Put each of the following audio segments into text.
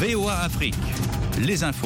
VOA Afrique, les infos.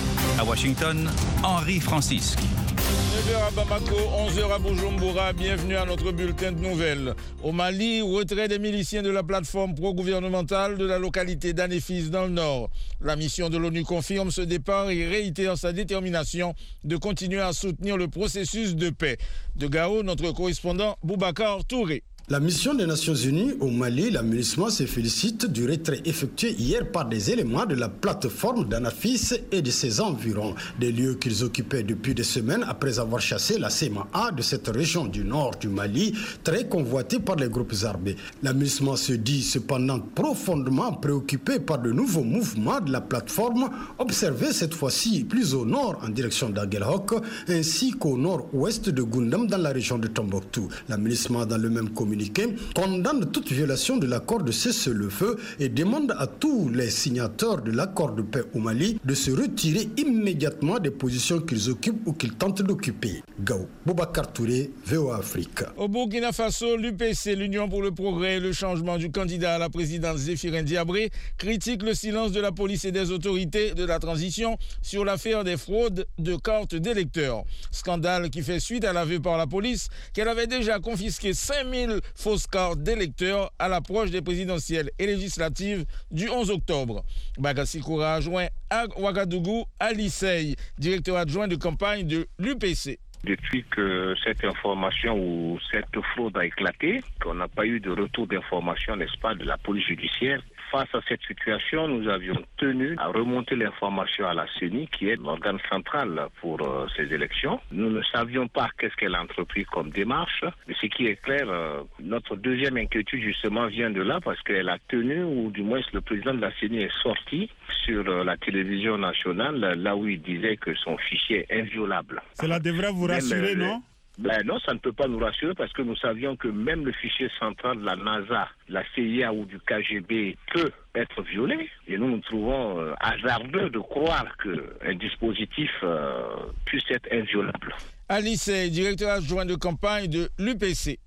À Washington, Henri Francisque. 9h à Bamako, 11h à Bujumbura, bienvenue à notre bulletin de nouvelles. Au Mali, retrait des miliciens de la plateforme pro-gouvernementale de la localité d'Anéfis dans le nord. La mission de l'ONU confirme ce départ et réitère sa détermination de continuer à soutenir le processus de paix. De Gao, notre correspondant Boubacar Touré. La mission des Nations Unies au Mali, la MINUSMA, se félicite du retrait effectué hier par des éléments de la plateforme d'Anafis et de ses environs, des lieux qu'ils occupaient depuis des semaines après avoir chassé la CMA de cette région du nord du Mali, très convoitée par les groupes armés. La MINUSMA se dit cependant profondément préoccupée par de nouveaux mouvements de la plateforme, observés cette fois-ci plus au nord en direction d'Aguelhok, ainsi qu'au nord-ouest de Goundam dans la région de Tombouctou. La MINUSMA, dans le même communiqué, condamne toute violation de l'accord de cessez-le-feu et demande à tous les signataires de l'accord de paix au Mali de se retirer immédiatement des positions qu'ils occupent ou qu'ils tentent d'occuper. Gao, Boubacar Touré, VOA Afrique. Au Burkina Faso, l'UPC, l'Union pour le progrès et le changement du candidat à la présidence Zéphirin Diabré, critique le silence de la police et des autorités de la transition sur l'affaire des fraudes de cartes d'électeurs. Scandale qui fait suite à l'aveu par la police qu'elle avait déjà confisqué 5000 fausses cartes d'électeurs à l'approche des présidentielles et législatives du 11 octobre. Bagassi Koura a joint à Ouagadougou Ali Sey, directeur adjoint de campagne de l'UPC. Depuis que cette information ou cette fraude a éclaté, qu'on n'a pas eu de retour d'information, n'est-ce pas, de la police judiciaire. Face à cette situation, nous avions tenu à remonter l'information à la CENI, qui est l'organe central pour ces élections. Nous ne savions pas qu'est-ce qu'elle a entrepris comme démarche. Mais ce qui est clair, notre deuxième inquiétude justement vient de là, parce qu'elle a tenu, ou du moins le président de la CENI est sorti sur la télévision nationale, là où il disait que son fichier est inviolable. Cela devrait vous rassurer, non ? Non, ça ne peut pas nous rassurer parce que nous savions que même le fichier central de la NASA, la CIA ou du KGB peut être violé. Et nous nous trouvons hasardeux de croire qu'un dispositif puisse être inviolable. Ali Sey, directeur adjoint de campagne de l'UPC.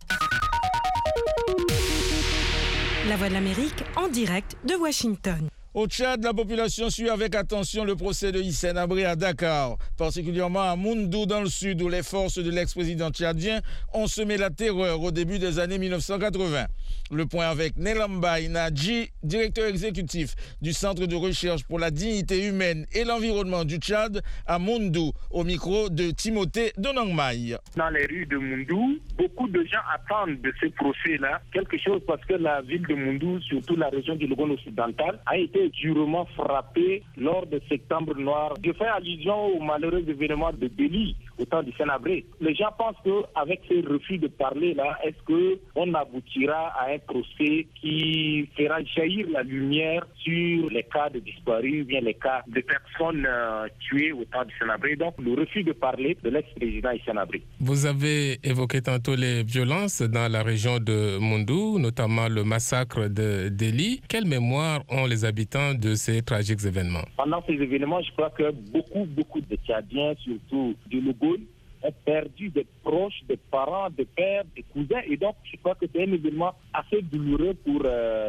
La Voix de l'Amérique en direct de Washington. Au Tchad, la population suit avec attention le procès de Hissène Habré à Dakar, particulièrement à Moundou dans le sud où les forces de l'ex-président tchadien ont semé la terreur au début des années 1980. Le point avec Nelamba Nadji, directeur exécutif du Centre de recherche pour la dignité humaine et l'environnement du Tchad à Moundou, au micro de Timothée Donangmaï. Dans les rues de Moundou, beaucoup de gens attendent de ce procès-là quelque chose parce que la ville de Moundou, surtout la région du Logone occidental, a été durement frappée lors de Septembre Noir. Je fais allusion au malheureux événement de Déli au temps du Sénabré. Les gens pensent qu'avec ce refus de parler là, est-ce qu'on aboutira à un procès qui fera jaillir la lumière sur les cas de disparus ou bien les cas de personnes tuées au temps du Sénabré. Donc le refus de parler de l'ex-président Hissène Habré. Vous avez évoqué tantôt les violences dans la région de Moundou, notamment le massacre de Déli. Quelle mémoire ont les habitants de ces tragiques événements? Pendant ces événements, je crois que beaucoup de Tchadiens, surtout du Logone, ont perdu des proches, des parents, des pères, des cousins. Et donc, je crois que c'est un événement assez douloureux pour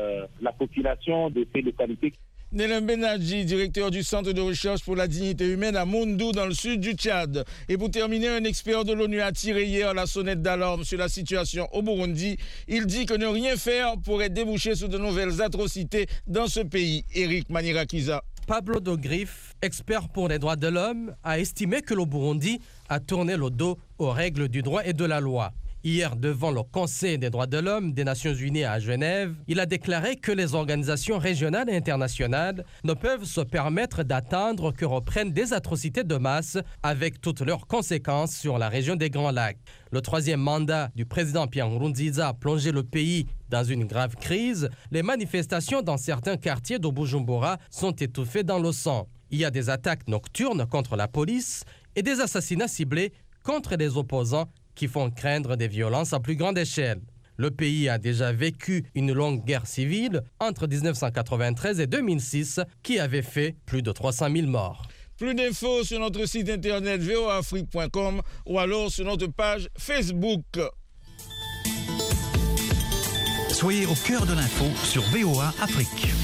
la population de ces localités. Nelem Nadji, directeur du Centre de recherche pour la dignité humaine à Moundou, dans le sud du Tchad. Et pour terminer, un expert de l'ONU a tiré hier la sonnette d'alarme sur la situation au Burundi. Il dit que ne rien faire pourrait déboucher sur de nouvelles atrocités dans ce pays. Eric Manirakiza. Pablo Dogrif, expert pour les droits de l'homme, a estimé que le Burundi a tourné le dos aux règles du droit et de la loi. Hier, devant le Conseil des droits de l'homme des Nations Unies à Genève, il a déclaré que les organisations régionales et internationales ne peuvent se permettre d'attendre que reprennent des atrocités de masse avec toutes leurs conséquences sur la région des Grands Lacs. Le troisième mandat du président Pierre Nkurunziza a plongé le pays dans une grave crise. Les manifestations dans certains quartiers de Bujumbura sont étouffées dans le sang. Il y a des attaques nocturnes contre la police et des assassinats ciblés contre les opposants qui font craindre des violences à plus grande échelle. Le pays a déjà vécu une longue guerre civile entre 1993 et 2006 qui avait fait plus de 300 000 morts. Plus d'infos sur notre site internet voaafrique.com ou alors sur notre page Facebook. Soyez au cœur de l'info sur VOA Afrique.